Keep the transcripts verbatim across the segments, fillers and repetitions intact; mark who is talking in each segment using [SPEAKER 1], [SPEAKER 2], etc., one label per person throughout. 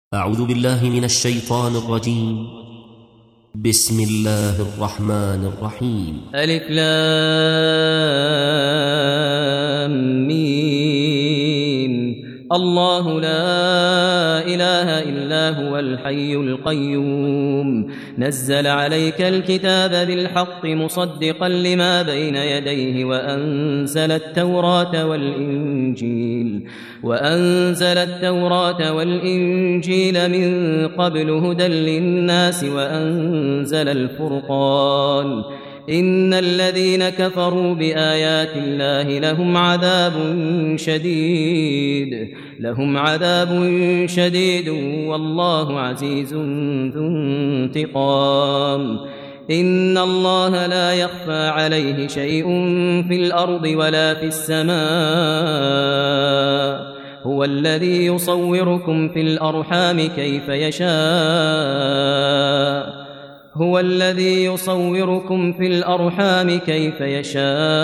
[SPEAKER 1] أعوذ بالله من الشيطان الرجيم. بسم الله الرحمن الرحيم.
[SPEAKER 2] ألف لام ميم. الله لا إله إلا هو الحي القيوم نزل عليك الكتاب بالحق مصدقا لما بين يديه وأنزل التوراة والإنجيل وأنزل التوراة والإنجيل من قبل هدى للناس وأنزل الفرقان إن الذين كفروا بآيات الله لهم عذاب شديد لهم عذاب شديد والله عزيز ذو انتقام. إن الله لا يخفى عليه شيء في الأرض ولا في السماء هو الذي يصوركم في الأرحام كيف يشاء هو الذي يصوركم في الأرحام كيف يشاء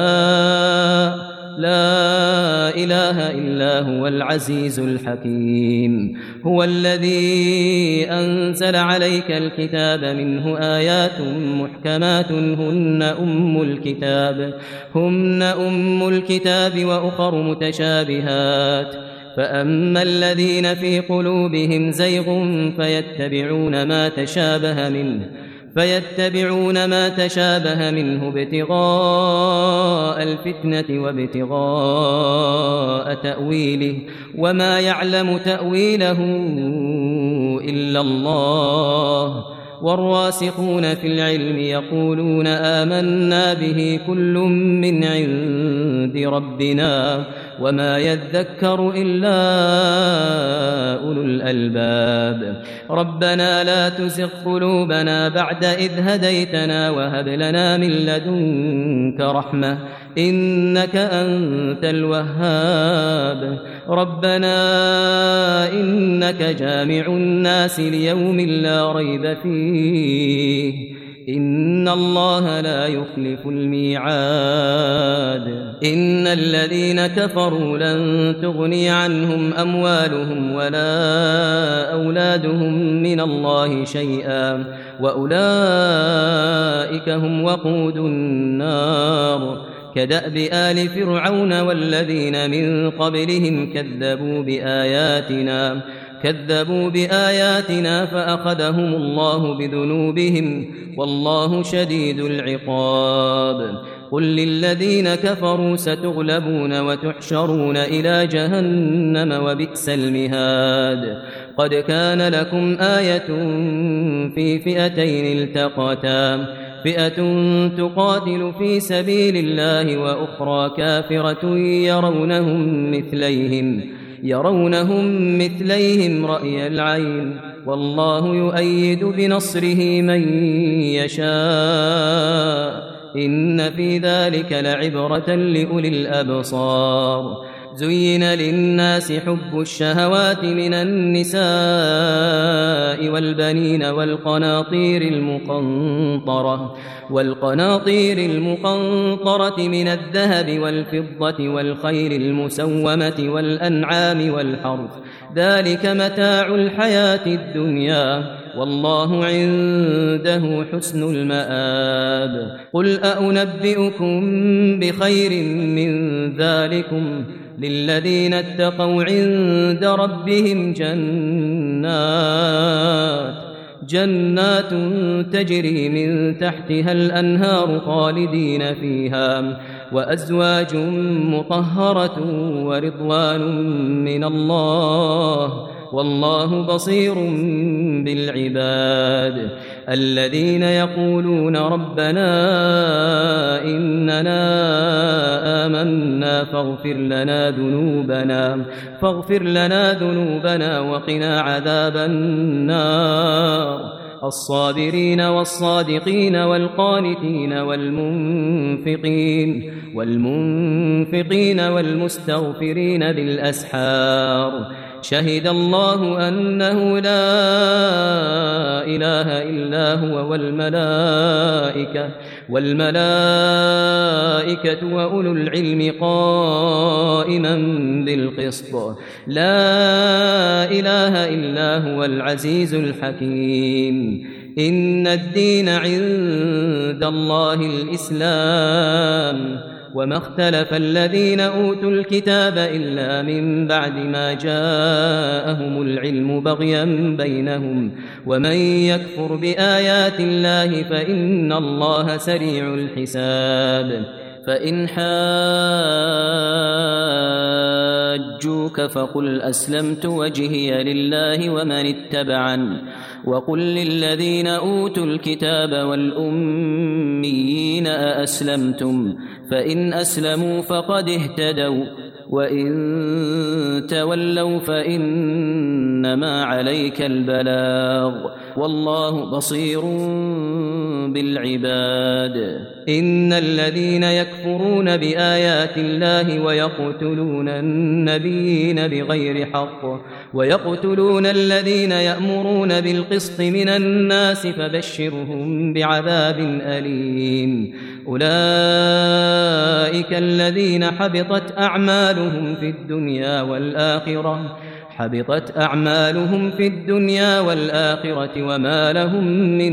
[SPEAKER 2] لا إله إلا هو العزيز الحكيم. هو الذي أنزل عليك الكتاب منه آيات محكمات هن أم الكتاب هن أم الكتاب وأخر متشابهات فأما الذين في قلوبهم زيغ فيتبعون ما تشابه منه فيتبعون ما تشابه منه ابتغاء الفتنة وابتغاء تأويله وما يعلم تأويله إلا الله والراسخون في العلم يقولون آمنا به كل من عند ربنا وما يذكر إلا أولو الألباب. ربنا لا تزغ قلوبنا بعد إذ هديتنا وهب لنا من لدنك رحمة إنك أنت الوهاب. ربنا إنك جامع الناس ليوم لا ريب فيه إن الله لا يخلف الميعاد. إن الذين كفروا لن تغني عنهم أموالهم ولا أولادهم من الله شيئا وأولئك هم وقود النار كدأب آل فرعون والذين من قبلهم كذبوا بآياتنا كذبوا بآياتنا فأخذهم الله بذنوبهم والله شديد العقاب. قل للذين كفروا ستغلبون وتحشرون إلى جهنم وبئس المهاد. قد كان لكم آية في فئتين التقتا فئة تقاتل في سبيل الله وأخرى كافرة يرونهم مثليهم يرونهم مثليهم رأي العين والله يؤيد بنصره من يشاء إن في ذلك لعبرة لأولي الأبصار. زين للناس حب الشهوات من النساء والبنين والقناطير المقنطرة والقناطير المقنطرة من الذهب والفضة والخيل المسومة والأنعام والحرث ذلك متاع الحياة الدنيا والله عنده حسن المآب. قل أأنبئكم بخير من ذلكم للذين اتقوا عند ربهم جنات جنات تجري من تحتها الأنهار خالدين فيها وأزواج مطهرة ورضوان من الله والله بصير بالعباد. الذين يقولون ربنا إننا آمنا فاغفر لنا ذنوبنا فاغفر لنا ذنوبنا وقنا عذاب النار. الصابرين والصادقين والقانتين والمنفقين والمنفقين والمستغفرين بالأسحار. شهد الله أنه لا إله إلا هو والملائكة والملائكة والملائكة وأولو العلم قائما بالقسط لا إله إلا هو العزيز الحكيم إن الدين عند الله الإسلام وما اختلف الذين أوتوا الكتاب إلا من بعد ما جاءهم العلم بغيا بينهم ومن يكفر بآيات الله فإن الله سريع الحساب فإن حاجوك فقل أسلمت وجهي لله ومن اتبعن وقل للذين أوتوا الكتاب والأميين أأسلمتم فإن أسلموا فقد اهتدوا وإن تولوا فإنما عليك البلاغ والله بصير بالعباد إن الذين يكفرون بآيات الله ويقتلون النبيين بغير حق ويقتلون الذين يأمرون بالقسط من الناس فبشرهم بعذاب أليم أولئك الذين حبطت أعمالهم في الدنيا والآخرة حبطت أعمالهم في الدنيا والآخرة وما لهم من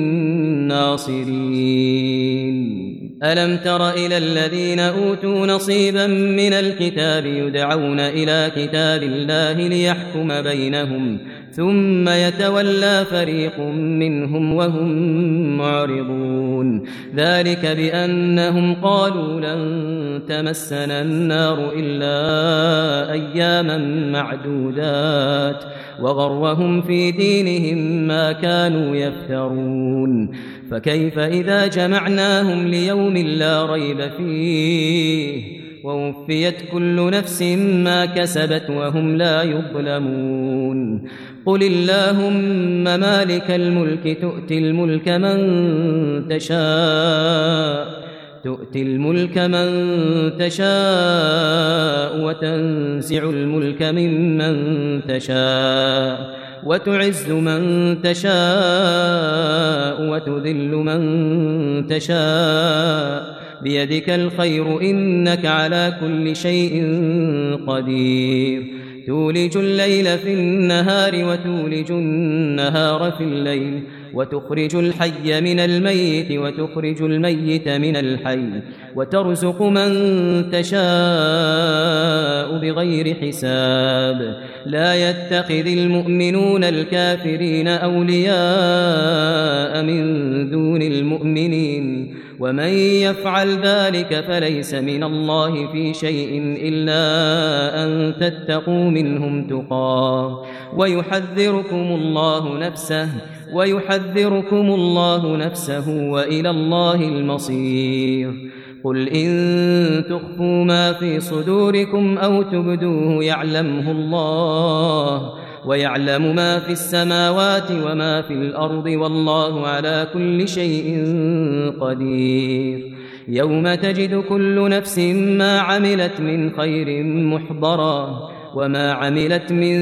[SPEAKER 2] ناصرين ألم تر إلى الذين أوتوا نصيبا من الكتاب يدعون إلى كتاب الله ليحكم بينهم ثم يتولى فريق منهم وهم معرضون ذلك بأنهم قالوا لن تمسنا النار إلا أياما معدودات وغرهم في دينهم ما كانوا يفترون فكيف إذا جمعناهم ليوم لا ريب فيه ووفيت كل نفس ما كسبت وهم لا يظلمون قل اللهم مالك الملك تؤتي الملك من تشاء تؤتي الملك من تشاء وتنزع الملك ممن تشاء وتعز من تشاء وتذل من تشاء بيدك الخير إنك على كل شيء قدير تولج الليل في النهار وتولج النهار في الليل وتخرج الحي من الميت وتخرج الميت من الحي وترزق من تشاء بغير حساب لا يتخذ المؤمنون الكافرين أولياء من دون المؤمنين ومن يفعل ذلك فليس من الله في شيء إلا أن تتقوا منهم تقاه ويحذركم الله نفسه ويحذركم الله نفسه وإلى الله المصير قل إن تخفوا ما في صدوركم أو تبدوه يعلمه الله ويعلم ما في السماوات وما في الأرض والله على كل شيء قدير يوم تجد كل نفس ما عملت من خير محضرا وما عملت من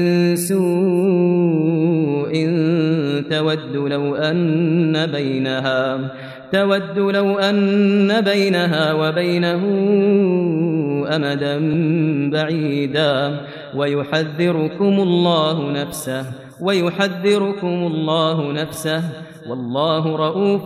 [SPEAKER 2] سوء تود لو أن بينها تود لو أن بينها وبينه أمدا بعيدا ويحذركم الله نفسه ويحذركم الله نفسه والله رؤوف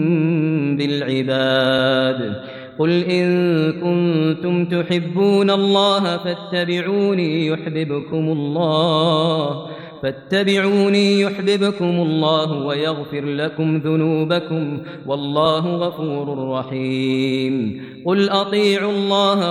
[SPEAKER 2] بالعباد قل إن كنتم تحبون الله فاتبعوني يحببكم الله فاتبعوني يحببكم الله ويغفر لكم ذنوبكم والله غفور رحيم قل أطيعوا الله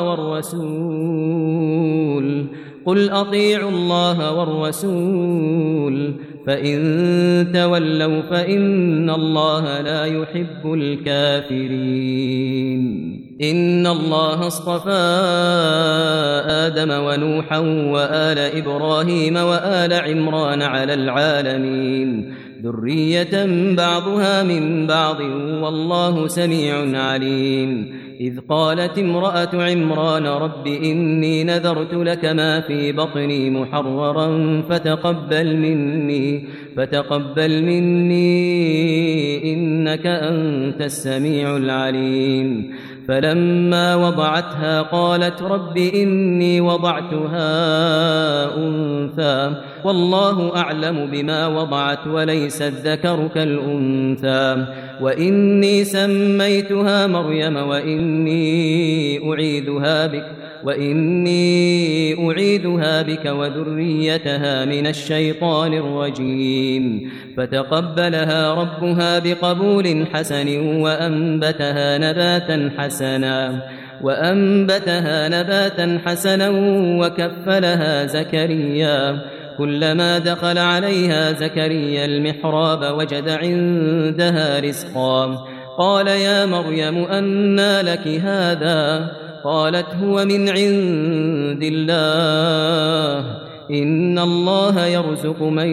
[SPEAKER 2] والرسول قل أطيعوا الله والرسول فإن تولوا فإن الله لا يحب الكافرين إن الله اصطفى آدم ونوحا وآل إبراهيم وآل عمران على العالمين ذرية بعضها من بعض والله سميع عليم إذ قالت امرأة عمران رب إني نذرت لك ما في بطني محررا فتقبل مني فتقبل مني إنك أنت السميع العليم فلما وضعتها قالت رب إني وضعتها أنثى والله أعلم بما وضعت وليس الذكر كالأنثى وإني سميتها مريم وإني أعيذها بك وإني أعيذها بك وذريتها من الشيطان الرجيم فتقبلها ربها بقبول حسن وأنبتها نباتا حسنا وأنبتها نباتا حسنا وكفلها زكريا كلما دخل عليها زكريا المحراب وجد عندها رزقا قال يا مريم أنى لك هذا قالت هو من عند الله إن الله يرزق من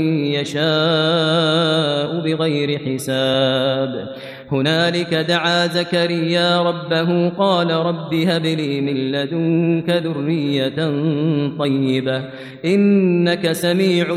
[SPEAKER 2] يشاء بغير حساب هنالك دعا زكريا ربه قال رب هب لي من لدنك ذرية طيبة إنك سميع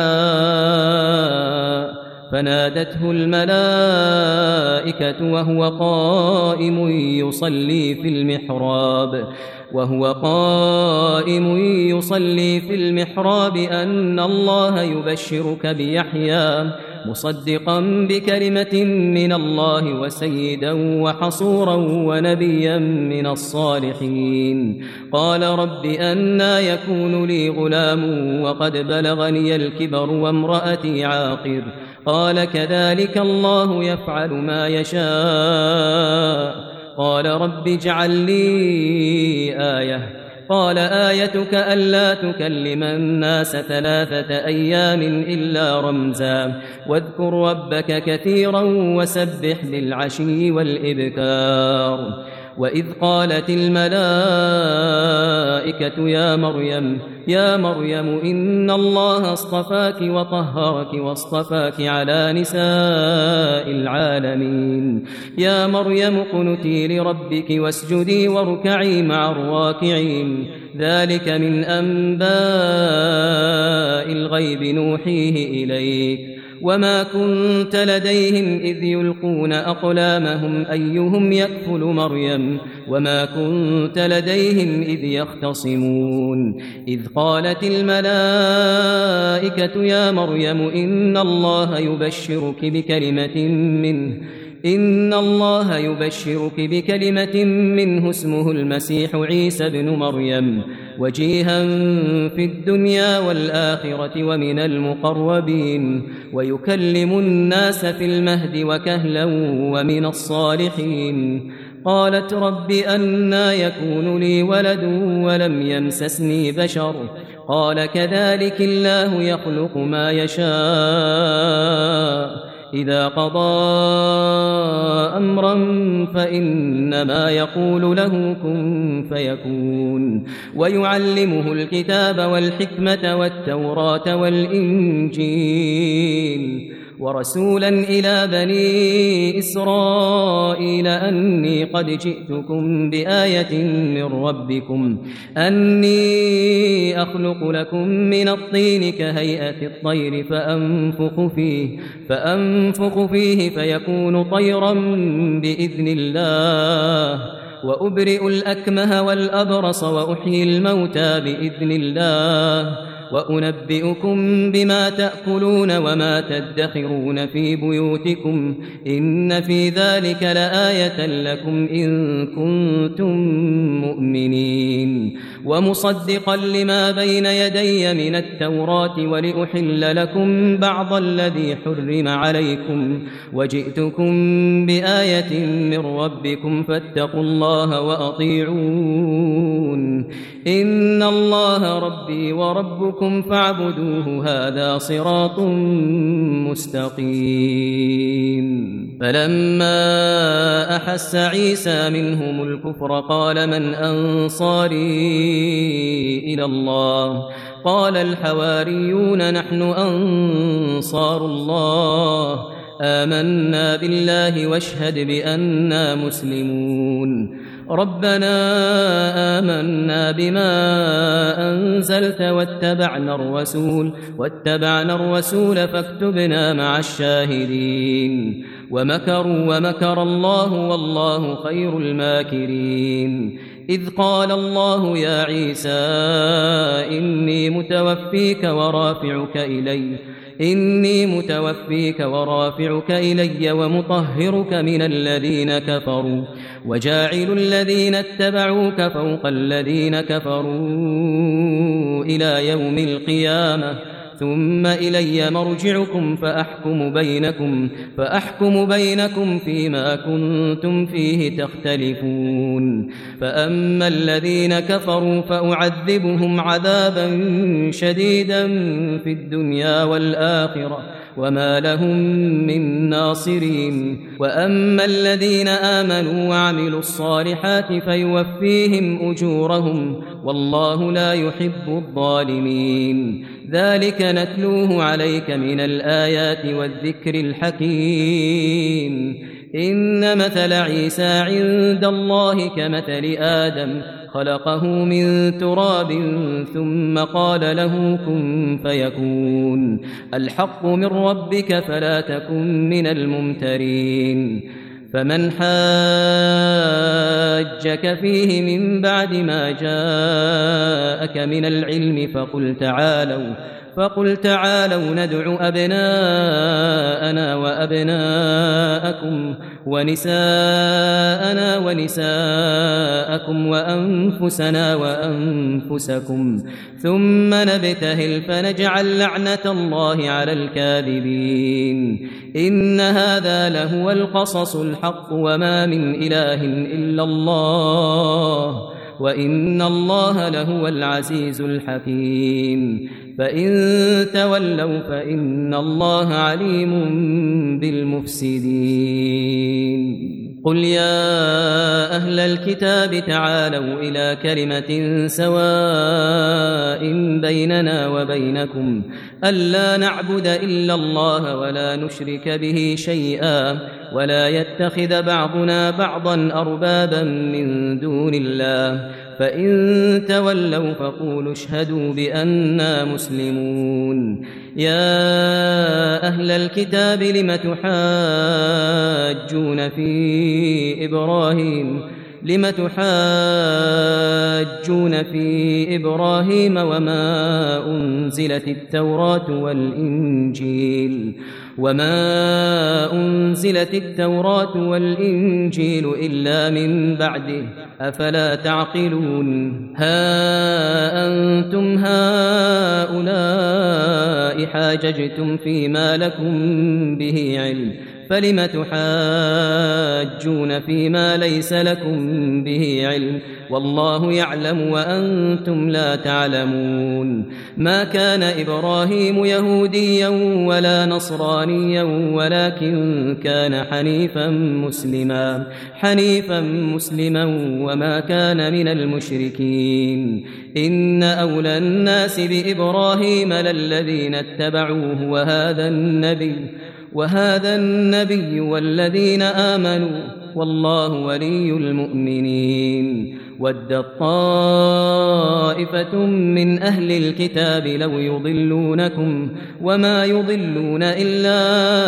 [SPEAKER 2] الدعاء فنادته الملائكة وهو قائم يصلي في المحراب وهو قائم يصلي في المحراب أن الله يبشرك بيحيى مصدقا بكلمة من الله وسيدا وحصورا ونبيا من الصالحين قال رب أنى يكون لي غلام وقد بلغني الكبر وامرأتي عاقر قال كذلك الله يفعل ما يشاء قال رب اجعل لي آية قال آيتك ألا تكلم الناس ثلاثة أيام إلا رمزا واذكر ربك كثيرا وسبح بالعشي والإبكار وإذ قالت الملائكة يا مريم يا مريم إن الله اصطفاك وطهرك واصطفاك على نساء العالمين يا مريم اقنتي لربك واسجدي واركعي مع الراكعين ذلك من أنباء الغيب نوحيه إليك وما كنت لديهم إذ يلقون أقلامهم أيهم يكفل مريم وما كنت لديهم إذ يختصمون إذ قالت الملائكة يا مريم إن الله يبشرك بكلمة منه إن الله يبشرك بكلمة منه اسمه المسيح عيسى بن مريم وجيها في الدنيا والآخرة ومن المقربين ويكلم الناس في المهد وكهلا ومن الصالحين قالت رب أنى يكون لي ولد ولم يمسسني بشر قال كذلك الله يخلق ما يشاء إذا قضى أمرا فإنما يقول له كن فيكون ويعلمه الكتاب والحكمة والتوراة والإنجيل ورسولا إلى بني إسرائيل أني قد جئتكم بآية من ربكم أني أخلق لكم من الطين كهيئة الطير فأنفخ فيه, فأنفخ فيه فيكون طيرا بإذن الله وأبرئ الأكمه والأبرص وأحيي الموتى بإذن الله وأنبئكم بما تأكلون وما تدخرون في بيوتكم إن في ذلك لآية لكم إن كنتم مؤمنين ومصدقا لما بين يدي من التوراة ولأحل لكم بعض الذي حرم عليكم وجئتكم بآية من ربكم فاتقوا الله وأطيعون إن الله ربي وربكم فاعبدوه هذا صراط مستقيم فلما أحس عيسى منهم الكفر قال من أنصاري إلى الله قال الحواريون نحن أنصار الله آمنا بالله واشهد بأننا مسلمون ربنا آمنا بما أنزلت واتبعنا الرسول واتبعنا الرسول فاكتبنا مع الشاهدين ومكروا ومكر الله والله خير الماكرين إذ قال الله يا عيسى إني متوفيك ورافعك إلي إني متوفيك ورافعك إلي ومطهرك من الذين كفروا وجاعل الذين اتبعوك فوق الذين كفروا إلى يوم القيامة ثم إلي مرجعكم فأحكم بينكم فأحكم بينكم فيما كنتم فيه تختلفون فأما الذين كفروا فأعذبهم عذابا شديدا في الدنيا والآخرة وما لهم من ناصرين وأما الذين آمنوا وعملوا الصالحات فيوفيهم أجورهم والله لا يحب الظالمين ذلك نتلوه عليك من الآيات والذكر الحكيم إن مثل عيسى عند الله كمثل آدم خلقه من تراب ثم قال له كن فيكون الحق من ربك فلا تكن من الممترين فمن حاجك فيه من بعد ما جاءك من العلم فقل تعالوا فقل تعالوا ندع أبناءنا وأبناءكم ونساءنا ونساءكم وأنفسنا وأنفسكم ثم نبتهل فنجعل لعنة الله على الكاذبين إن هذا لهو القصص الحق وما من إله إلا الله وإن الله لهو العزيز الحكيم فإن تولوا فإن الله عليم بالمفسدين قل يا أهل الكتاب تعالوا إلى كلمة سواء بيننا وبينكم ألا نعبد إلا الله ولا نشرك به شيئا ولا يتخذ بعضنا بعضا أربابا من دون الله فإن تولوا فقولوا اشهدوا بأننا مسلمون يا أهل الكتاب لم تحاجون في إبراهيم لم تحاجون في إبراهيم وما أنزلت التوراة والإنجيل وما أنزلت التوراة والإنجيل إلا من بعده أفلا تعقلون ها أنتم هؤلاء حاججتم فيما لكم به علم فلم تحاجون فيما ليس لكم به علم والله يعلم وأنتم لا تعلمون ما كان إبراهيم يهوديا ولا نصرانيا ولكن كان حنيفا مسلما حنيفا مسلما وما كان من المشركين إن أولى الناس بإبراهيم للذين اتبعوه وهذا النبي وهذا النبي والذين آمنوا والله ولي المؤمنين ودت طائفة من أهل الكتاب لو يضلونكم وما يضلون إلا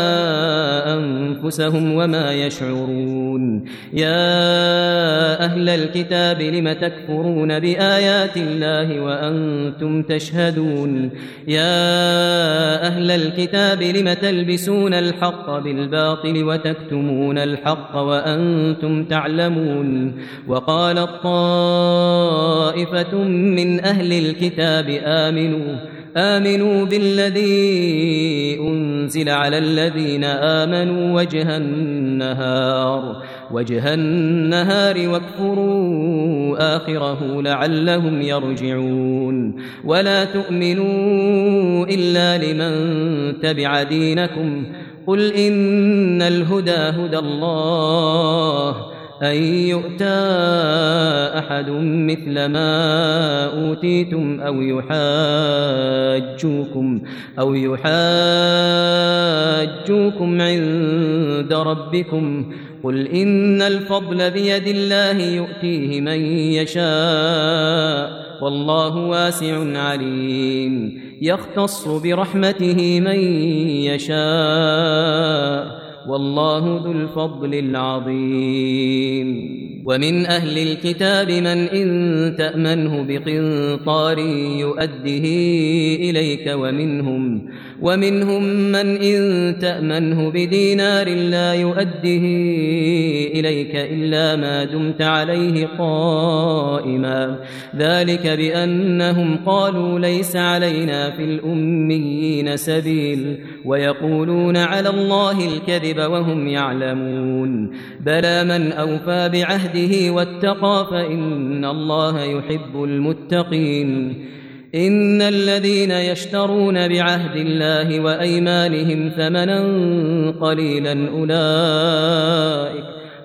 [SPEAKER 2] أنفسهم وما يشعرون يا أهل الكتاب لم تكفرون بآيات الله وأنتم تشهدون يا أهل الكتاب لم تلبسون الحق بالباطل وتكتمون الحق وأنتم تعلمون وقال طائفة من أهل الكتاب آمنوا آمنوا بالذي أنزل على الذين آمنوا وجه النهار وجه النهار واكفروا آخره لعلهم يرجعون ولا تؤمنوا إلا لمن تبع دينكم قل إن الهدى هدى الله أن يؤتى أحد مثل ما أوتيتم أو يحاجوكم أو يحاجوكم عند ربكم قل إن الفضل بيد الله يؤتيه من يشاء والله واسع عليم يختص برحمته من يشاء والله ذو الفضل العظيم. ومن أهل الكتاب من إن تأمنه بقنطار يؤده إليك ومنهم ومنهم من إن تأمنه بدينار لا يؤده إليك إلا ما دمت عليه قائما ذلك بأنهم قالوا ليس علينا في الأميين سبيل ويقولون على الله الكذب وهم يعلمون بلى من أوفى بعهده واتقى فإن الله يحب المتقين. إن الذين يشترون بعهد الله وأيمانهم ثمنا قليلا أولئك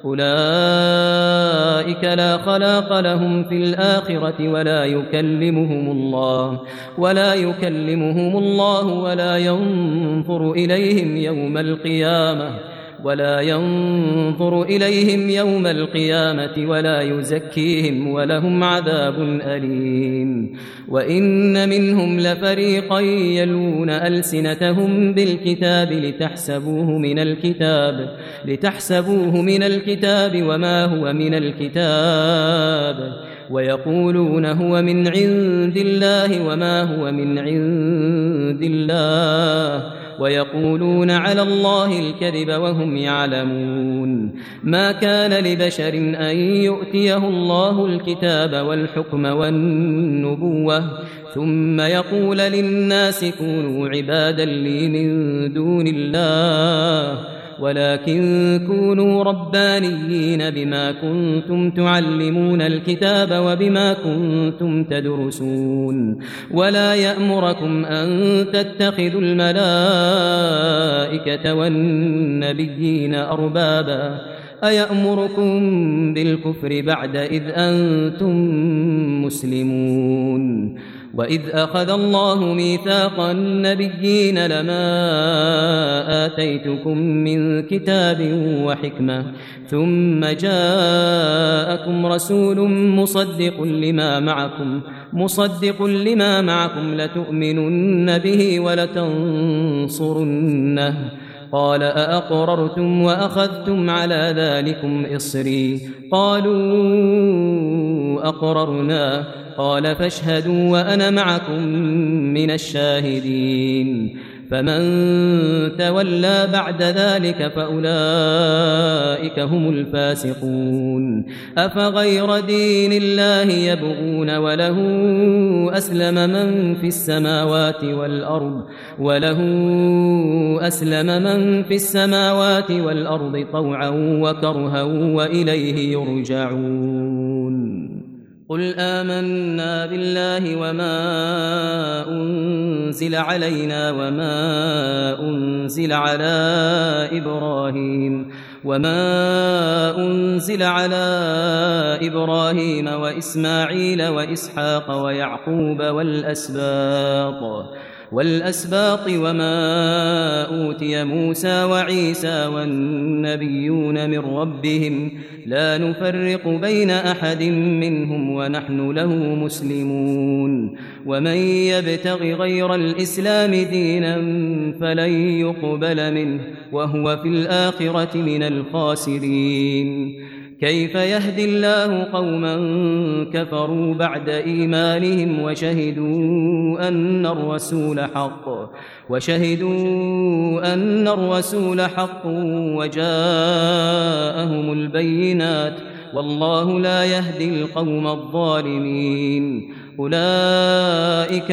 [SPEAKER 2] أولئك لا خلاق لهم في الآخرة ولا يكلمهم الله ولا يكلمهم الله ولا ينظر إليهم يوم القيامة ولا ينظر إليهم يوم القيامة ولا يزكيهم ولهم عذاب أليم. وإن منهم لفريقا يلون ألسنتهم بالكتاب لتحسبوه من الكتاب لتحسبوه من الكتاب وما هو من الكتاب ويقولون هو من عند الله وما هو من عند الله ويقولون على الله الكذب وهم يعلمون. ما كان لبشر أن يؤتيه الله الكتاب والحكم والنبوة ثم يقول للناس كونوا عبادا لي من دون الله ولكن كونوا ربانيين بما كنتم تعلمون الكتاب وبما كنتم تدرسون ولا يأمركم أن تتخذوا الملائكة والنبيين أربابا أيأمركم بالكفر بعد إذ أنتم مسلمون. وإذ أخذ الله ميثاق النبيين لما آتيتكم من كتاب وحكمة ثم جاءكم رسول مصدق لما معكم مصدق لما معكم لتؤمنن به ولتنصرنه قال أأقررتم وأخذتم على ذلكم إصري قالوا أقررنا قال فاشهدوا وأنا معكم من الشاهدين. فمن تولى بعد ذلك فأولئك هم الفاسقون. أفغير دين الله يبغون وله أسلم من في السماوات والأرض وله أسلم من في السماوات والأرض طوعا وكرها وإليه يرجعون. قل آمنا بالله وما أنزل علينا وما أنزل على إبراهيم وما أنزل على إبراهيم وإسماعيل وإسحاق ويعقوب والأسباط والأسباط وما أوتي موسى وعيسى والنبيون من ربهم لا نفرق بين أحد منهم ونحن له مسلمون. ومن يبتغ غير الإسلام دينا فلن يقبل منه وهو في الآخرة من الخاسرين. كيف يهدي الله قوما كفروا بعد إيمانهم وشهدوا أن الرسول حق وشهدوا أن الرسول حق وجاءهم البينات والله لا يهدي القوم الظالمين. أولئك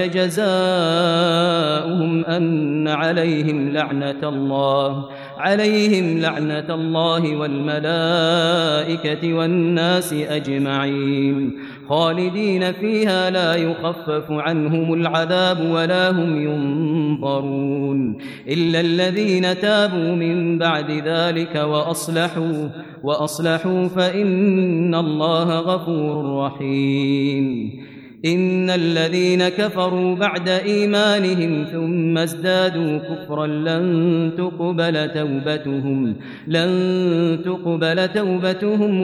[SPEAKER 2] جزاؤهم أن عليهم لعنة الله عليهم لعنة الله والملائكة والناس أجمعين خالدين فيها لا يخفف عنهم العذاب ولا هم ينظرون إلا الذين تابوا من بعد ذلك وأصلحوا وأصلحوا فإن الله غفور رحيم. إن الذين كفروا بعد إيمانهم ثم ازدادوا كفرا لن تقبل توبتهم لن تقبل توبتهم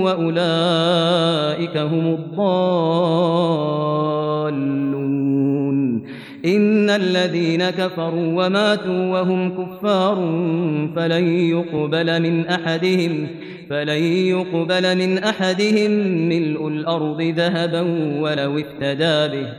[SPEAKER 2] وأولئك هم الضالون. إن الذين كفروا وماتوا وهم كفار فلن يقبل من أحدهم فلن يقبل من أحدهم ملء الأرض ذهبا ولو افتدى به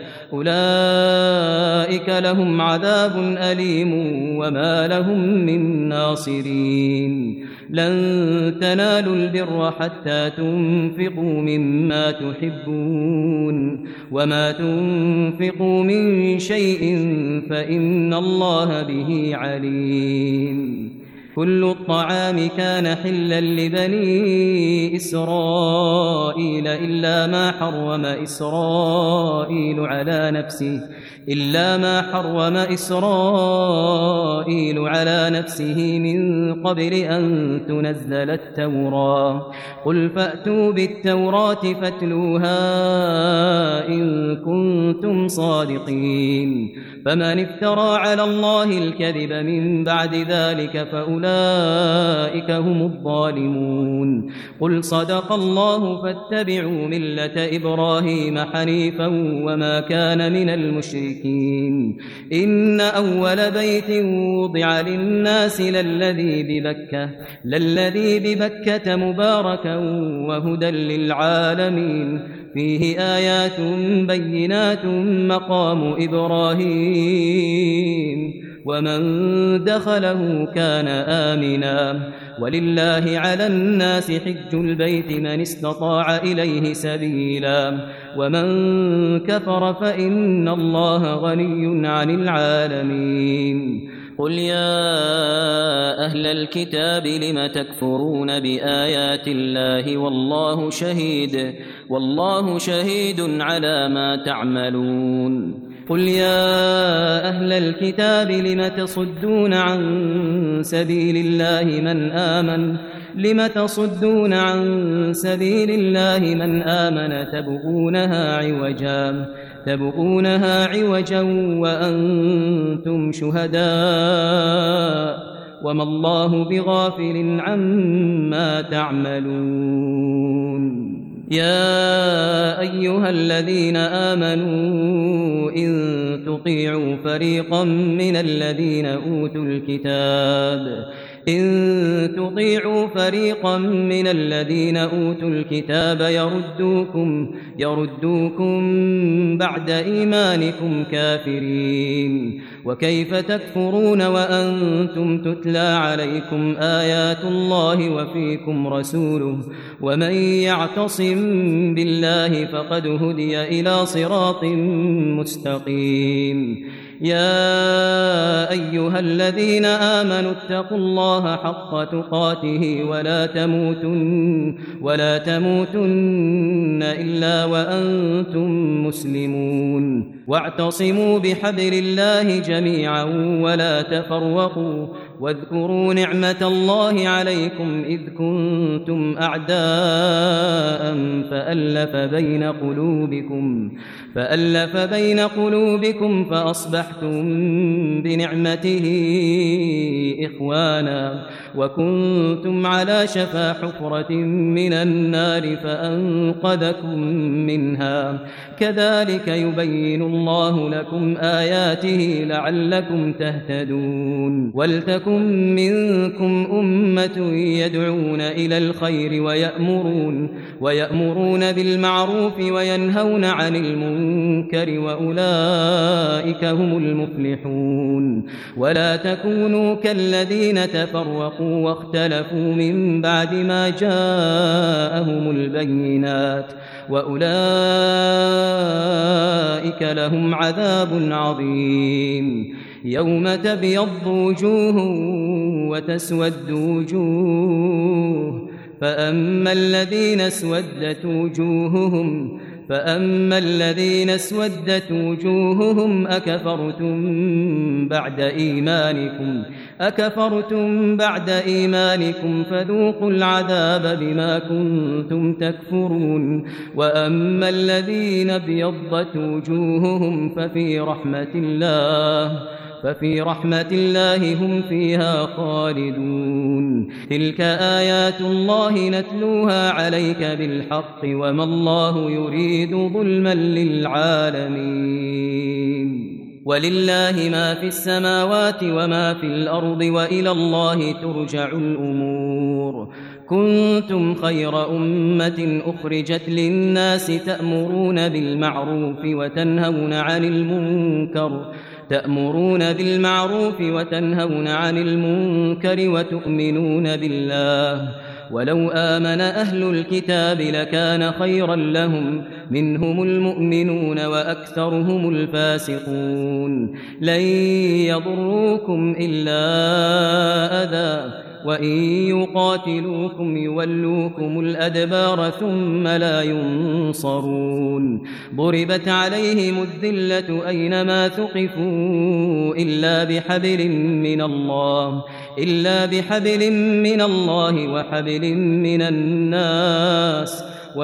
[SPEAKER 2] أولئك لهم عذاب أليم وما لهم من ناصرين لن تنالوا البر حتى تنفقوا مما تحبون وما تنفقوا من شيء فإن الله به عليم كل الطعام كان حلا لبني إسرائيل إلا ما حرم إسرائيل على نفسه إلا ما حرم إسرائيل على نفسه من قبل أن تنزل التوراة قل فأتوا بالتوراة فاتلوها إن كنتم صادقين فمن افترى على الله الكذب من بعد ذلك فأولئك هم الظالمون قل صدق الله فاتبعوا ملة إبراهيم حنيفا وما كان من المشركين إن أول بيت وضع للناس للذي ببكة للذي ببكة مباركا وهدى للعالمين فيه آيات بينات مقام إبراهيم ومن دخله كان آمنا ولله على الناس حج البيت من استطاع إليه سبيلا ومن كفر فإن الله غني عن العالمين قل يا أهل الكتاب لم تكفرون بآيات الله والله شهيد والله شهيد على ما تعملون قل يا أهل الكتاب لم تصدون عن سبيل الله من آمن لم تصدون عن سبيل الله من آمن تبغونها عوجا تبغونها عوجا وأنتم شهداء وما الله بغافل عما تعملون يا أيها الذين آمنوا إن تطيعوا فريقا من الذين أوتوا الكتاب إن تطيعوا فريقا من الذين أوتوا الكتاب يردوكم يردوكم بعد إيمانكم كافرين وكيف تكفرون وأنتم تتلى عليكم آيات الله وفيكم رسوله ومن يعتصم بالله فقد هدي إلى صراط مستقيم يا أيها الذين آمنوا اتقوا الله حق تقاته ولا تموتن ولا تموتن إلا وأنتم مسلمون واعتصموا بحبل الله جميعا ولا تفرقوا واذكروا نعمة الله عليكم إذ كنتم أعداء فألف بين قلوبكم فألف بين قلوبكم فأصبحتم بنعمته إخوانا وكنتم على شفا حفرة من النار فأنقذكم منها كذلك يبين الله لكم آياته لعلكم تهتدون ولتكن منكم أمة يدعون إلى الخير ويأمرون ويأمرون بالمعروف وينهون عن المنكر وأولئك هم المفلحون ولا تكونوا كالذين تفرقوا واختلفوا من بعد ما جاءهم البينات وأولئك لهم عذاب عظيم يوم تبيض وجوه وتسود وجوه فأما الذين اسودت وجوههم فأما الذين اسودت وجوههم أكفرتم بعد إيمانكم أكفرتم بعد إيمانكم فذوقوا العذاب بما كنتم تكفرون وأما الذين ابيضت وجوههم ففي رحمة الله ففي رحمة الله هم فيها خالدون تلك آيات الله نتلوها عليك بالحق وما الله يريد ظلما للعالمين ولله ما في السماوات وما في الأرض وإلى الله ترجع الأمور كنتم خير أمة أخرجت للناس تأمرون بالمعروف وتنهون عن المنكر تأمرون بالمعروف وتنهون عن المنكر وتؤمنون بالله ولو آمن أهل الكتاب لكان خيرا لهم منهم المؤمنون وأكثرهم الفاسقون لن يضروكم إلا أذى وإن يقاتلوكم يولوكم الأدبار ثم لا ينصرون ضربت عليهم الذلة أينما ثقفوا إلا بحبل من الله إلا بحبل من الله وحبل من الناس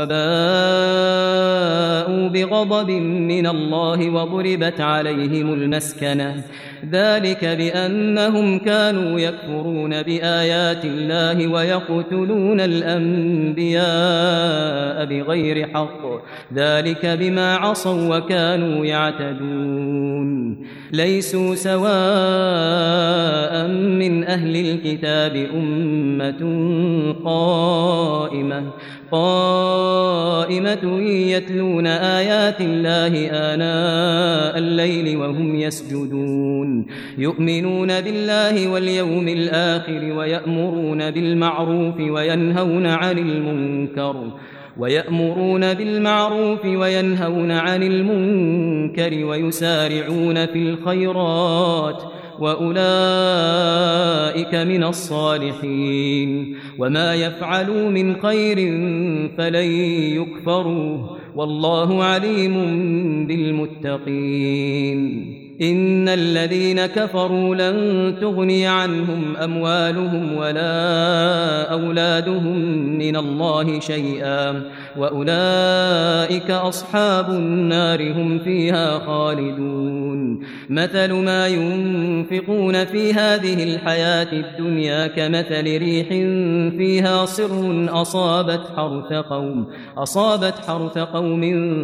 [SPEAKER 2] وباءوا بغضب من الله وضربت عليهم المسكنة ذلك بأنهم كانوا يكفرون بآيات الله ويقتلون الأنبياء بغير حق ذلك بما عصوا وكانوا يعتدون ليسوا سواء من أهل الكتاب أمة قائمة قائمة يتلون آيات الله آناء الليل وهم يسجدون يؤمنون بالله واليوم الآخر ويأمرون بالمعروف وينهون عن المنكر ويأمرون بالمعروف وينهون عن المنكر ويسارعون في الخيرات وأولئك من الصالحين وما يفعلوا من خير فلن يكفروه والله عليم بالمتقين إن الذين كفروا لن تغني عنهم أموالهم ولا أولادهم من الله شيئا وأولئك أصحاب النار هم فيها خالدون مثل ما ينفقون في هذه الحياة الدنيا كمثل ريح فيها صر أصابت حرث قوم أصابت حرث قوم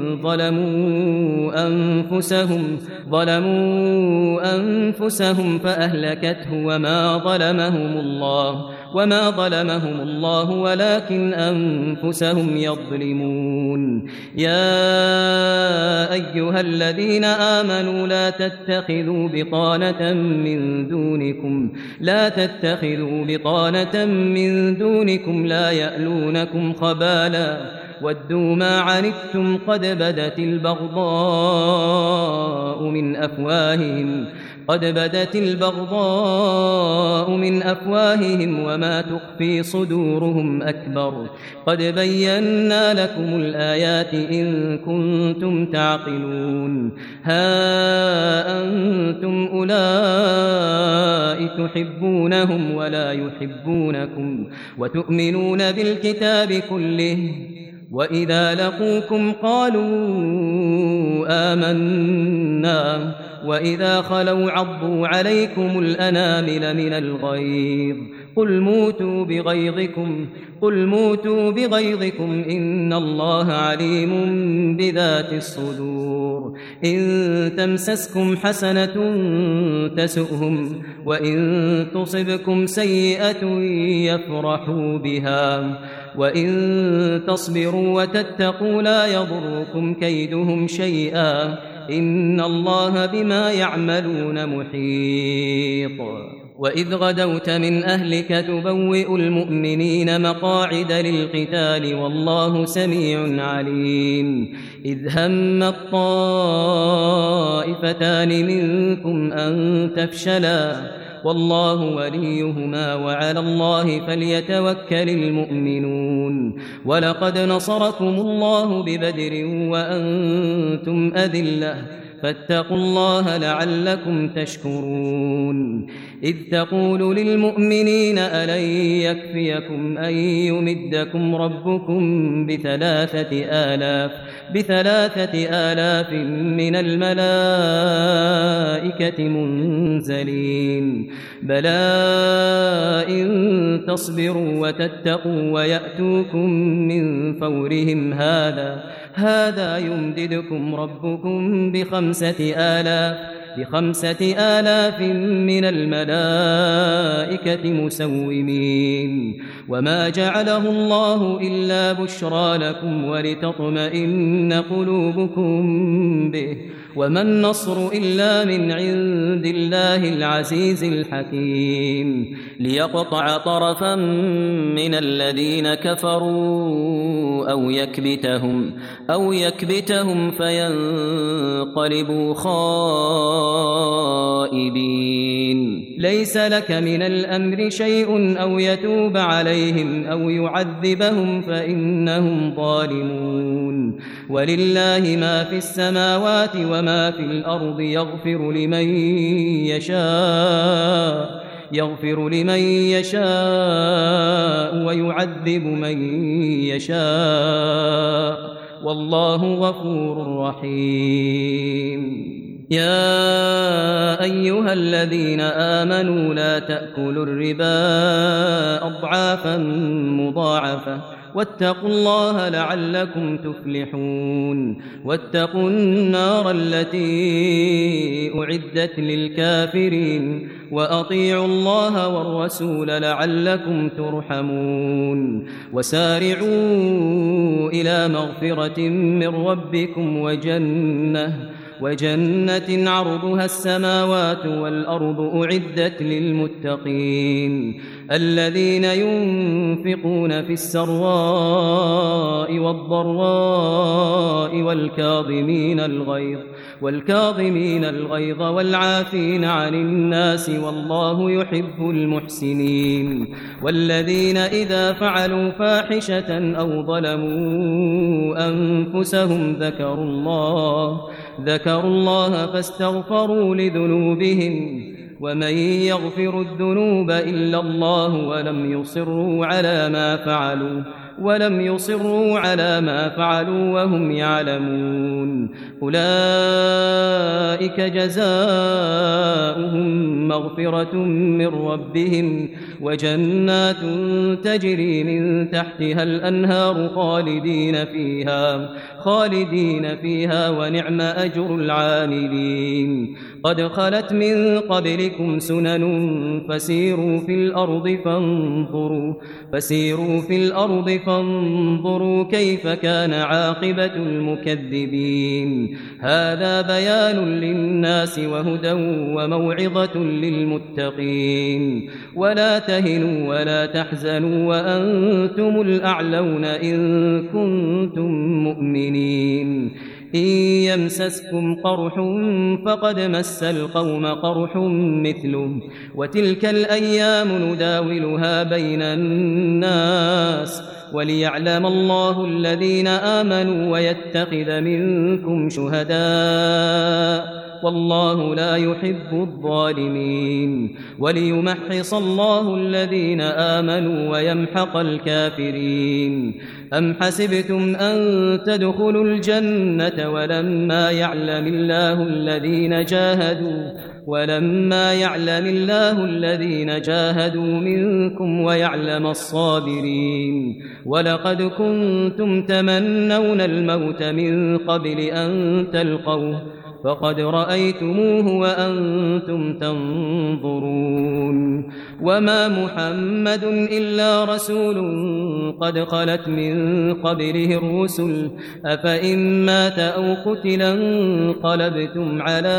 [SPEAKER 2] ظلموا أنفسهم ظلموا أنفسهم فأهلكته وما ظلمهم الله وما ظلمهم الله ولكن أنفسهم يظلمون يا أيها الذين آمنوا لا تتخذوا بطانة من دونكم لا تتخذوا بطانة من دونكم لا يألونكم خبالا ودوا ما عنتم قد بدت البغضاء من أفواههم قد بدت البغضاء من أفواههم وما تخفي صدورهم أكبر قد بينا لكم الآيات إن كنتم تعقلون ها أنتم أولئك تحبونهم ولا يحبونكم وتؤمنون بالكتاب كله وإذا لقوكم قالوا آمنا وإذا خلوا عضوا عليكم الأنامل من الغيظ قل موتوا بغيظكم قل موتوا بغيظكم إن الله عليم بذات الصدور إن تمسسكم حسنة تسؤهم وإن تصبكم سيئة يفرحوا بها وإن تصبروا وتتقوا لا يضركم كيدهم شيئا إن الله بما يعملون محيط وإذ غدوت من أهلك تبوئ المؤمنين مقاعد للقتال والله سميع عليم إذ هم الطائفتان منكم أن تفشلا والله وليهما وعلى الله فليتوكل المؤمنون ولقد نصركم الله ببدر وأنتم أذلة فاتقوا الله لعلكم تشكرون إذ تقول للمؤمنين ألن يكفيكم أن يمدكم ربكم بثلاثة آلاف بثلاثة آلاف من الملائكة منزلين بلى إن تصبروا وتتقوا ويأتوكم من فورهم هذا هذا يمددكم ربكم بخمسة آلاف بخمسة آلاف من الملائكة مسومين وما جعله الله إلا بشرى لكم ولتطمئن قلوبكم به وما النصر إلا من عند الله العزيز الحكيم ليقطع طرفا من الذين كفروا أو يكبتهم أو يكبتهم فينقلبوا خائبين ليس لك من الأمر شيء أو يتوب عليهم أو يعذبهم فإنهم ظالمون ولله ما في السماوات وما في الأرض يغفر لمن يشاء يغفر لمن يشاء ويعذب من يشاء والله غفور رحيم يا أيها الذين آمنوا لا تأكلوا الربا أضعافا مضاعفة واتقوا الله لعلكم تفلحون واتقوا النار التي أعدت للكافرين وأطيعوا الله والرسول لعلكم ترحمون وسارعوا إلى مغفرة من ربكم وجنة وجنة عرضها السماوات والأرض أعدت للمتقين الذين ينفقون في السراء والضراء والكاظمين الغيظ والكاظمين الغيظ والعافين عن الناس والله يحب المحسنين والذين إذا فعلوا فاحشة أو ظلموا أنفسهم ذكروا الله ذكروا الله فاستغفروا لذنوبهم ومن يغفر الذنوب إلا الله ولم يصروا على ما فعلوا ولم يصروا على ما فعلوا وهم يعلمون أولئك جزاؤهم مغفرة من ربهم وجنات تجري من تحتها الأنهار خالدين فيها خالدين فيها ونعم أجر العاملين قد خلت من قبلكم سنن فسيروا في الأرض فانظروا فسيروا في الأرض فانظروا كيف كان عاقبة المكذبين هذا بيان للناس وهدى وموعظة للمتقين ولا تهنوا ولا تحزنوا وأنتم الأعلون إن كنتم مؤمنين إن يمسسكم قرح فقد مس القوم قرح مثله وتلك الأيام نداولها بين الناس وليعلم الله الذين آمنوا ويتخذ منكم شهداء والله لا يحب الظالمين وليمحص الله الذين آمنوا ويمحق الكافرين أم حسبتم أن تدخلوا الجنة ولما يعلم الله الذين جاهدوا ولما يعلم الله الذين جاهدوا منكم ويعلم الصابرين ولقد كنتم تمنون الموت من قبل أن تلقوه فقد رأيتموه وأنتم تنظرون وما محمد إلا رسول قد خلت من قبله الرسل أفإن مات أو قتلا انقلبتم على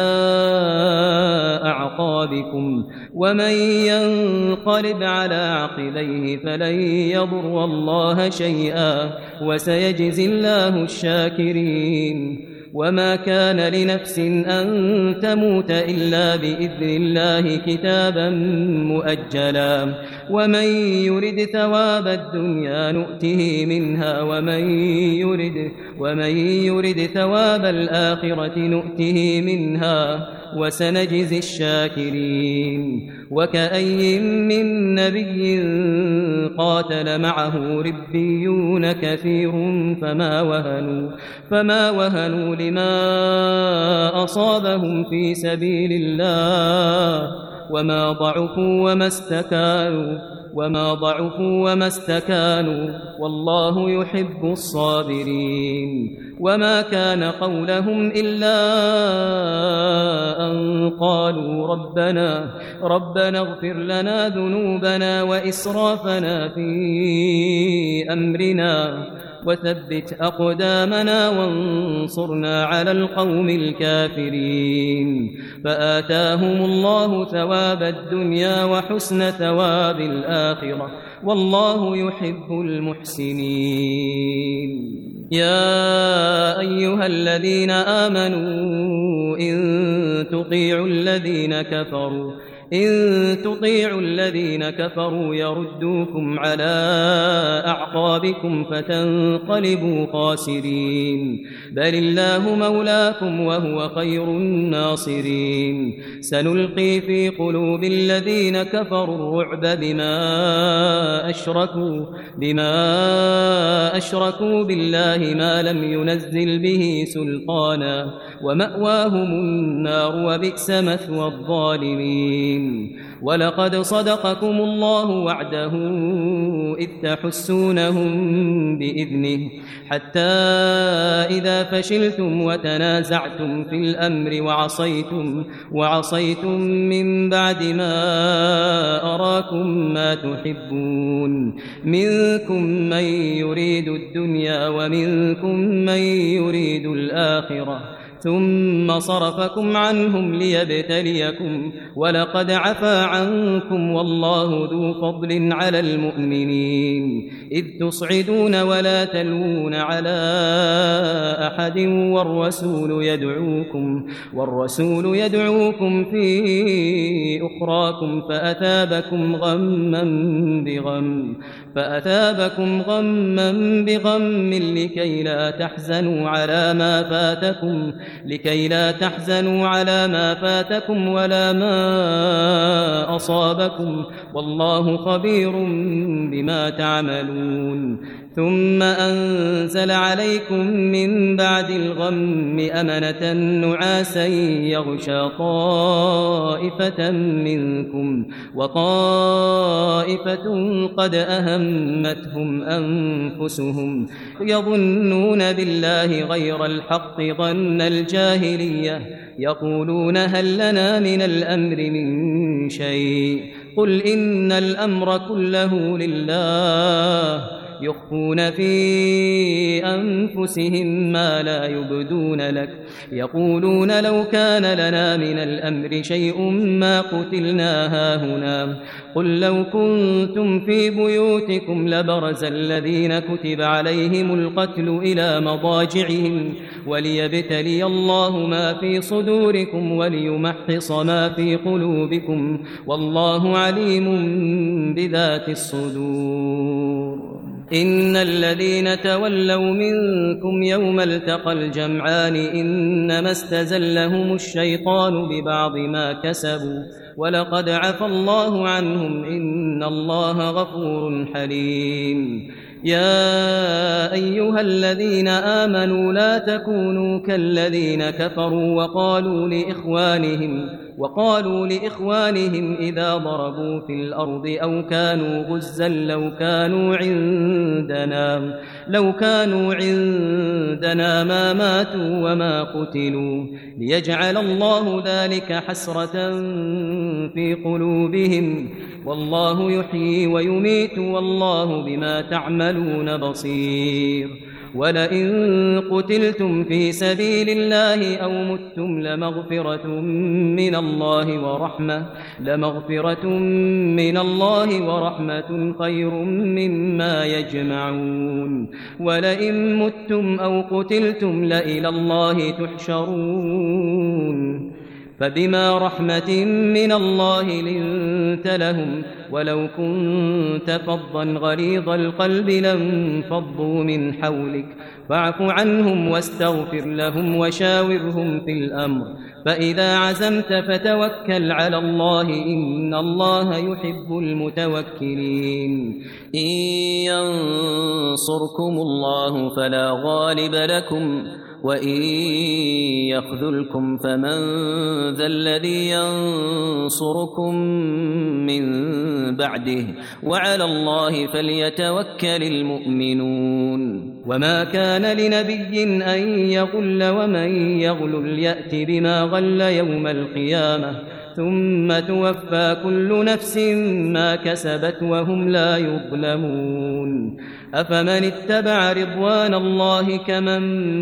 [SPEAKER 2] أعقابكم ومن ينقلب على عقبيه فلن يضر الله شيئا وسيجزي الله الشاكرين وما كان لنفس أن تموت إلا بإذن الله كتابا مؤجلا ومن يرد ثواب الدنيا نؤته منها ومن يرد, ومن يرد ثواب الآخرة نؤته منها وسنجزي الشاكرين وكأي من نبي قاتل معه ربيون كثير فما وهنوا, فما وهنوا لما أصابهم في سبيل الله وما ضعفوا وما استكانوا وما ضعفوا وما استكانوا والله يحب الصابرين وما كان قولهم إلا أن قالوا ربنا ربنا اغفر لنا ذنوبنا وإسرافنا في أمرنا وثبت أقدامنا وانصرنا على القوم الكافرين فآتاهم الله ثواب الدنيا وحسن ثواب الآخرة والله يحب المحسنين يا أيها الذين آمنوا إن تطيعوا الذين كفروا إن تطيعوا الذين كفروا يردوكم على أعقابكم فتنقلبوا خاسرين بل الله مولاكم وهو خير الناصرين سنلقي في قلوب الذين كفروا الرعب بما أشركوا بما أشركوا بالله ما لم ينزل به سلطانا ومأواهم النار وبئس مثوى الظالمين ولقد صدقكم الله وعده إذ تحسونهم بإذنه حتى إذا فشلتم وتنازعتم في الأمر وعصيتم, وعصيتم من بعد ما أراكم ما تحبون منكم من يريد الدنيا ومنكم من يريد الآخرة ثم صرفكم عنهم ليبتليكم ولقد عفا عنكم والله ذو فضل على المؤمنين إذ تصعدون ولا تلوون على أحد والرسول يدعوكم والرسول يدعوكم في أخراكم فأثابكم غما بغم فأثابكم غما بغم لكي لا تحزنوا على ما فاتكم لكي لا تحزنوا على ما فاتكم ولا ما أصابكم والله خبير بما تعملون ثم أنزل عليكم من بعد الغم أمنة نعاسا يغشى طائفة منكم وطائفة قد أهمتهم أنفسهم يظنون بالله غير الحق ظن الجاهلية يقولون هل لنا من الأمر من شيء قل إن الأمر كله لله يخفون في أنفسهم ما لا يبدون لك يقولون لو كان لنا من الأمر شيء ما قتلنا هاهنا قل لو كنتم في بيوتكم لبرز الذين كتب عليهم القتل إلى مضاجعهم وليبتلي الله ما في صدوركم وليمحص ما في قلوبكم والله عليم بذات الصدور إن الذين تولوا منكم يوم التقى الجمعان إنما استزلهم الشيطان ببعض ما كسبوا ولقد عفى الله عنهم إن الله غفور حليم يا أيها الذين آمنوا لا تكونوا كالذين كفروا وقالوا لإخوانهم وقالوا لإخوانهم إذا ضربوا في الأرض أو كانوا غزا لو كانوا عندنا لو كانوا عندنا ما ماتوا وما قتلوا ليجعل الله ذلك حسرة في قلوبهم والله يحيي ويميت والله بما تعملون بصير ولئن قتلتم في سبيل الله أو متم لمغفرة من الله ورحمة لمغفرة من الله ورحمة خير مما يجمعون ولئن متم أو قتلتم لإلى الله تحشرون فبما رحمة من الله لنت لهم ولو كنت فظا غليظ القلب لانفضوا من حولك فاعف عنهم واستغفر لهم وشاورهم في الأمر فإذا عزمت فتوكل على الله إن الله يحب المتوكلين إن ينصركم الله فلا غالب لكم وإن يخذلكم فمن ذا الذي ينصركم من بعده وعلى الله فليتوكل المؤمنون وما كان لنبي أن يغل ومن يغل يأت بما غل يوم القيامة ثم توفى كل نفس ما كسبت وهم لا يظلمون أفمن اتبع رضوان الله كمن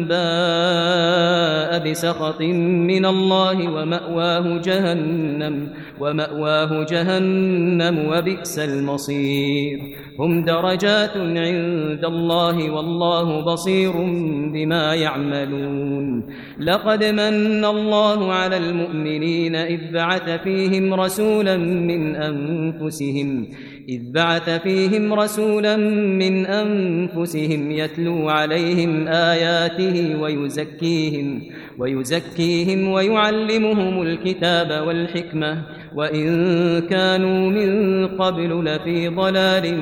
[SPEAKER 2] باء بسخط من الله ومأواه جهنم ومأواه جهنم وبئس المصير هم درجات عند الله والله بصير بما يعملون لقد من الله على المؤمنين إذ بعث فيهم رسولا من أنفسهم إذ بعث فيهم رسولا من أنفسهم يتلو عليهم آياته ويزكيهم ويزكيهم ويعلمهم الكتاب والحكمة وإن كانوا من قبل لفي ضلال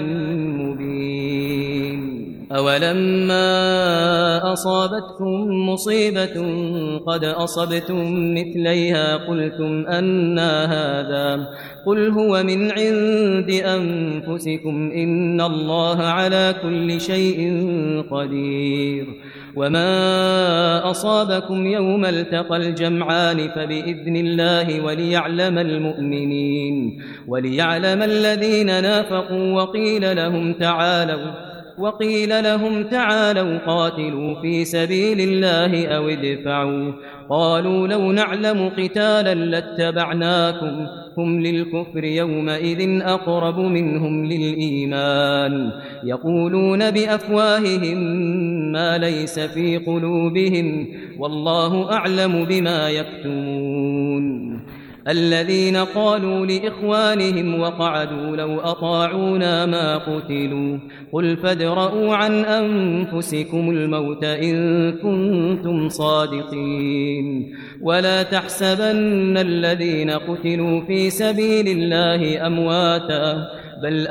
[SPEAKER 2] مبين أولما أصابتكم مصيبة قد أصبتم مثليها قلتم أنى هذا قل هو من عند أنفسكم إن الله على كل شيء قدير وما أصابكم يوم التقى الجمعان فبإذن الله وليعلم المؤمنين وليعلم الذين نافقوا وقيل لهم تعالوا وقيل لهم تعالوا قاتلوا في سبيل الله أو ادفعوا قالوا لو نعلم قتالا لاتبعناكم هم للكفر يومئذ أقرب منهم للإيمان يقولون بأفواههم ما ليس في قلوبهم والله أعلم بما يكتمون الذين قالوا لإخوانهم وقعدوا لو أطاعونا ما قتلوا قل فادرءوا عن أنفسكم الموت إن كنتم صادقين ولا تحسبن الذين قتلوا في سبيل الله أمواتا بل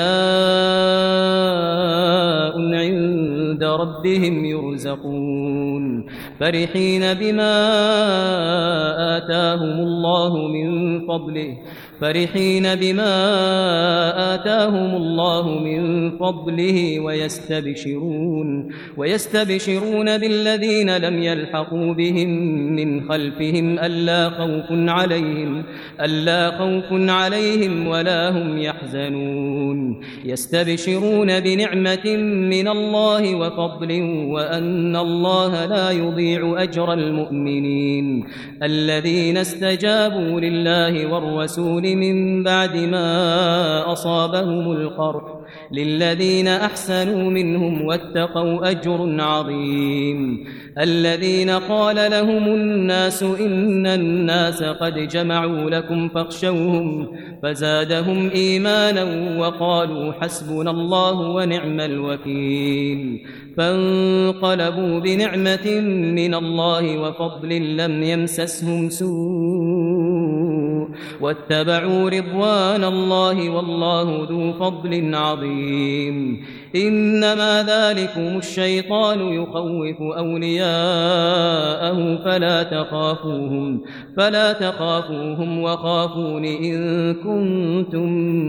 [SPEAKER 2] أحياء عند ربهم يرزقون فرحين بما آتاهم الله من فضله فرحين بما آتاهم الله من فضله ويستبشرون ويستبشرون بالذين لم يلحقوا بهم من خلفهم ألا خوف عليهم ألا خوف عليهم ولا هم يحزنون يستبشرون بنعمة من الله وفضل وأن الله لا يضيع أجر المؤمنين الذين استجابوا لله والرسول من بعد ما أصابهم القرح للذين أحسنوا منهم واتقوا أجر عظيم الذين قال لهم الناس إن الناس قد جمعوا لكم فاخشوهم فزادهم إيمانا وقالوا حسبنا الله ونعم الوكيل فانقلبوا بنعمة من الله وفضل لم يمسسهم سوء واتبعوا رضوان الله والله ذو فضل عظيم إنما ذلكم الشيطان يخوف أولياءه فلا تخافوهم فلا تخافوهم وخافون إن كنتم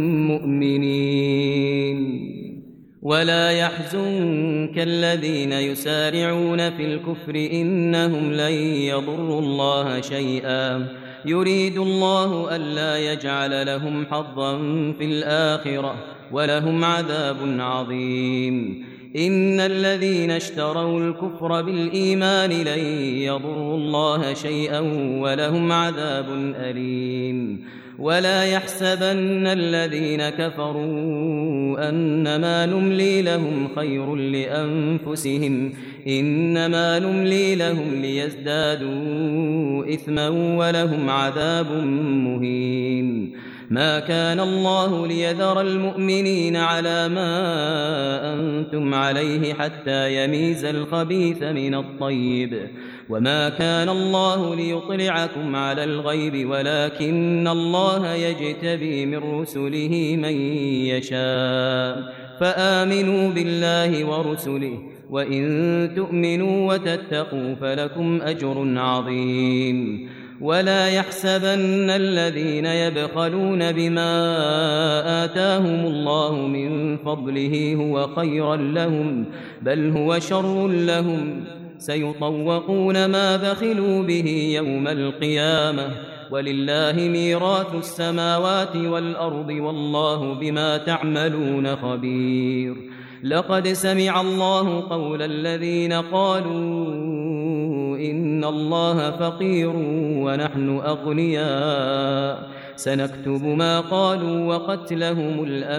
[SPEAKER 2] مؤمنين ولا يحزنك الذين يسارعون في الكفر إنهم لن يضروا الله شيئا يريد الله ألا يجعل لهم حظا في الآخرة ولهم عذاب عظيم إن الذين اشتروا الكفر بالإيمان لن يضروا الله شيئا ولهم عذاب أليم ولا يحسبن الذين كفروا أنما نملي لهم خير لأنفسهم إنما نملي لهم ليزدادوا إثما ولهم عذاب مهين ما كان الله ليذر المؤمنين على ما أنتم عليه حتى يميز الخبيث من الطيب وما كان الله ليطلعكم على الغيب ولكن الله يجتبي من رسله من يشاء فآمنوا بالله ورسله وإن تؤمنوا وتتقوا فلكم أجر عظيم ولا يحسبن الذين يبخلون بما آتاهم الله من فضله هو خيرا لهم بل هو شر لهم سيطوقون ما بخلوا به يوم القيامة ولله ميراث السماوات والأرض والله بما تعملون خبير لقد سمع الله قول الذين قالوا إن الله فقير ونحن أغنياء سنكتب ما قالوا وقتلهم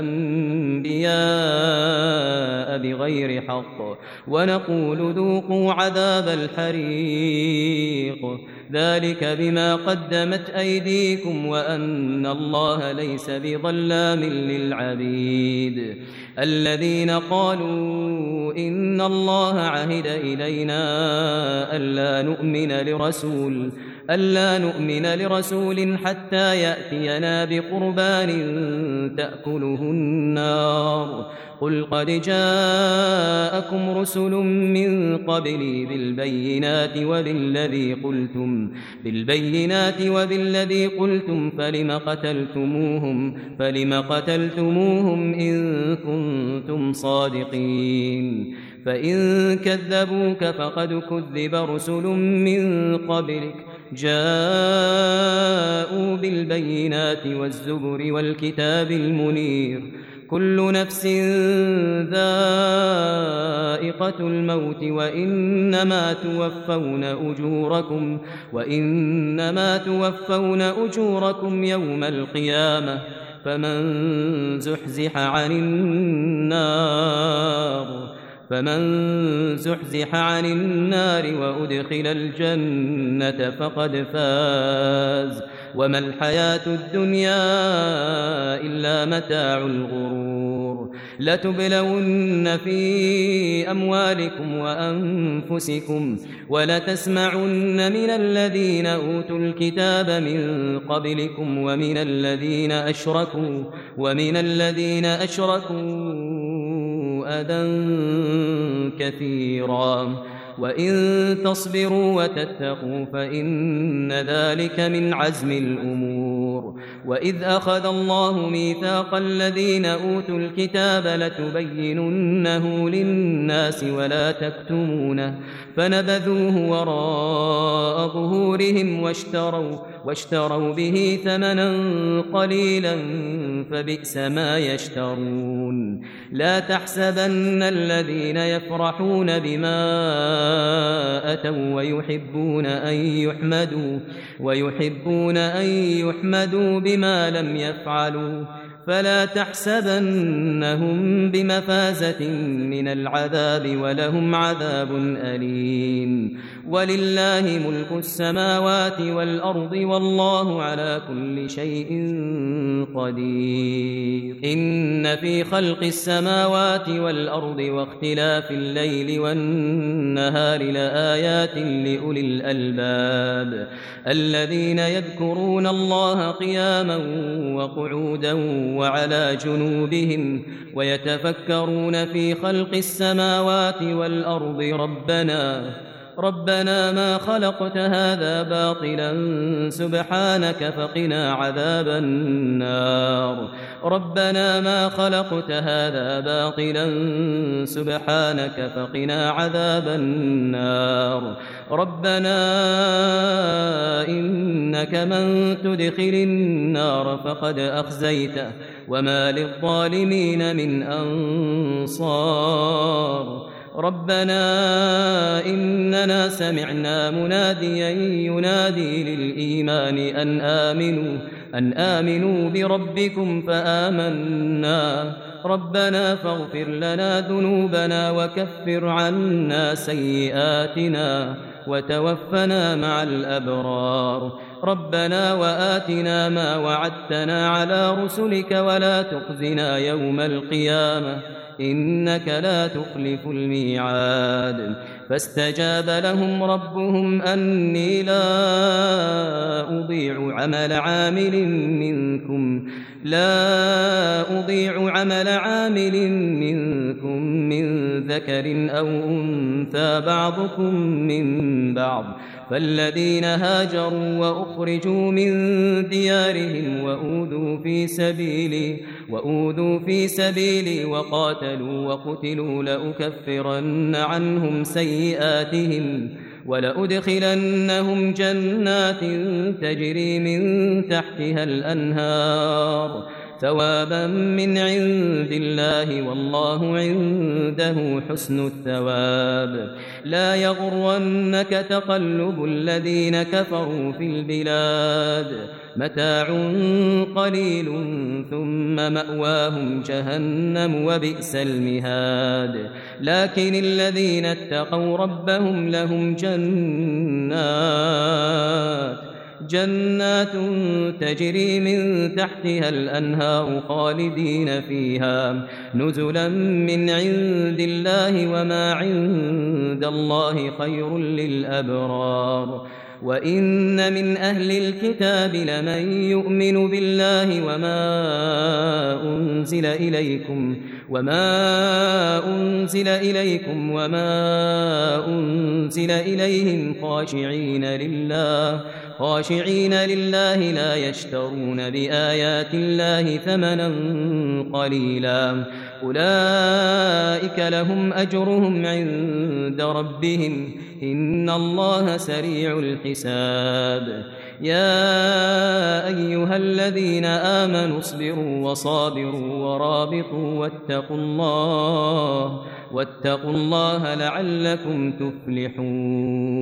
[SPEAKER 2] الأنبياء بغير حق ونقول ذوقوا عذاب الحريق ذلك بما قدمت أيديكم وأن الله ليس بظلام للعبيد الذين قالوا إن الله عهد إلينا ألا نؤمن لرسول ألا نؤمن لرسول حتى يأتينا بقربان تأكله النار قل قد جاءكم رسل من قبلي بالبينات وبالذي قلتم بالبينات وبالذي قلتم فلم قتلتموهم فلم قتلتموهم إن كنتم صادقين فإن كذبوك فقد كذب رسل من قبلك جاءوا بالبينات والزبر والكتاب المنير كل نفس ذائقة الموت وإنما توفون أجوركم وإنما توفون أجوركم يوم القيامة فمن زحزح عن النار فمن زحزح عن النار وأدخل الجنة فقد فاز وما الحياة الدنيا إلا متاع الغرور لتبلون في أموالكم وأنفسكم ولتسمعن من الذين أوتوا الكتاب من قبلكم ومن الذين أشركوا ومن الذين أشركوا أذى كثيرا وإن تصبروا وتتقوا فإن ذلك من عزم الأمور وإذ أخذ الله ميثاق الذين أوتوا الكتاب لتبيننه للناس ولا تكتمونه فنبذوه وراء ظهورهم واشتروا, واشتروا به ثمنا قليلا فبئس ما يشترون لا تحسبن الذين يفرحون بما أتوا ويحبون أن يحمدوا ويحبون أن يحمدوا بما لم يفعلوا فلا تحسبنهم بمفازة من العذاب ولهم عذاب أليم ولله ملك السماوات والأرض والله على كل شيء قدير إن في خلق السماوات والأرض واختلاف الليل والنهار لآيات لأولي الألباب الذين يذكرون الله قياما وقعودا وعلى جنوبهم ويتفكرون في خلق السماوات والأرض ربنا ربنا ما خلقت هذا باطلا سبحانك فقنا عذاب النار ربنا ما خلقت هذا باطلا سبحانك فقنا عذاب النار ربنا إنك من تدخل النار فقد أخزيته وما للظالمين من أنصار ربنا إننا سمعنا مناديا ينادي للإيمان أن آمنوا أن آمنوا بربكم فآمنا ربنا فاغفر لنا ذنوبنا وكفر عنا سيئاتنا وتوفنا مع الأبرار ربنا وآتنا ما وعدتنا على رسلك ولا تخزنا يوم القيامة إنك لا تخلف الميعاد فاستجاب لهم ربهم أني لا أضيع عمل عامل منكم لا أضيع عمل عامل منكم من ذكر أو أنثى بعضكم من بعض فالذين هاجروا وأخرجوا من ديارهم وأوذوا في سبيلي وأوذوا في سبيلي وقاتلوا وقتلوا لأكفرن عنهم سيئاتهم ولأدخلنهم جنات تجري من تحتها الأنهار ثوابا من عند الله والله عنده حسن الثواب لا يغرنك تقلب الذين كفروا في البلاد متاع قليل ثم مأواهم جهنم وبئس المهاد لكن الذين اتقوا ربهم لهم جنات جنات تجري من تحتها الأنهار خالدين فيها نزلا من عند الله وما عند الله خير للأبرار وإن من أهل الكتاب لمن يؤمن بالله وما أنزل إليكم وما أنزل إليكم وما أنزل إليهم خاشعين لله خاشعين لله لا يشترون بآيات الله ثمنا قليلا أولئك لهم أجرهم عند ربهم إن الله سريع الحساب يا أيها الذين آمنوا اصبروا وصابروا ورابطوا واتقوا الله واتقوا الله لعلكم تفلحون